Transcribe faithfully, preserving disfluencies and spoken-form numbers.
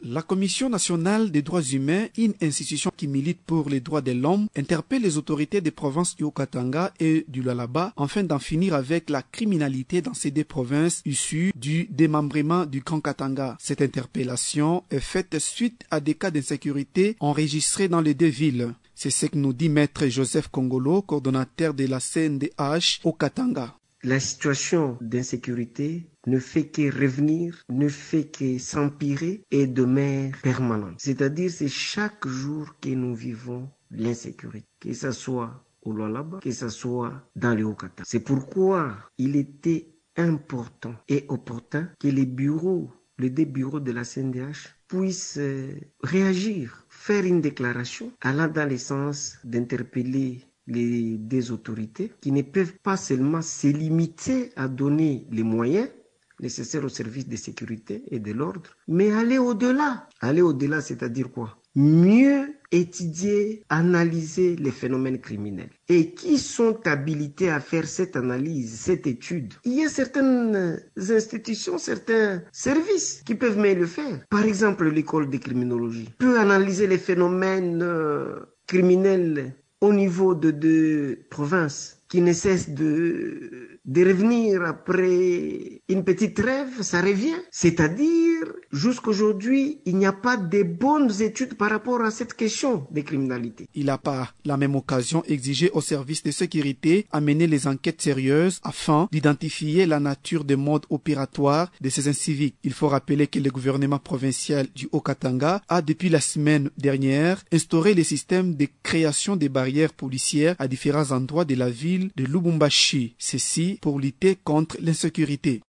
La Commission nationale des droits humains, une institution qui milite pour les droits de l'homme, interpelle les autorités des provinces du Haut-Katanga et du Lualaba afin d'en finir avec la criminalité dans ces deux provinces issues du démembrement du Grand Katanga. Cette interpellation est faite suite à des cas d'insécurité enregistrés dans les deux villes. C'est ce que nous dit Maître Joseph Kongolo, coordonnateur de la C N D H au Katanga. La situation d'insécurité ne fait que revenir, ne fait que s'empirer et de manière permanente. C'est-à-dire c'est chaque jour que nous vivons l'insécurité, que ce soit au Lualaba, que ce soit dans le Haut-Katanga. C'est pourquoi il était important et opportun que les bureaux, les deux bureaux de la C N D H puissent euh, réagir, faire une déclaration allant dans le sens d'interpeller les deux autorités qui ne peuvent pas seulement se limiter à donner les moyens nécessaires au service de sécurité et de l'ordre, mais aller au-delà. Aller au-delà, c'est-à-dire quoi? Mieux étudier, analyser les phénomènes criminels. Et qui sont habilités à faire cette analyse, cette étude? Il y a certaines institutions, certains services qui peuvent mieux le faire. Par exemple, l'école de criminologie peut analyser les phénomènes euh, criminels au niveau de deux provinces qui ne cessent de, de revenir après une petite trêve, ça revient. C'est-à-dire, jusqu'aujourd'hui, il n'y a pas de bonnes études par rapport à cette question de criminalité. Il a par la même occasion exigé aux services de sécurité à mener les enquêtes sérieuses afin d'identifier la nature des modes opératoires de ces inciviques. Il faut rappeler que le gouvernement provincial du Haut-Katanga a, depuis la semaine dernière, instauré le système de création des barrières policières à différents endroits de la ville de Lubumbashi. Ceci pour lutter contre l'insécurité.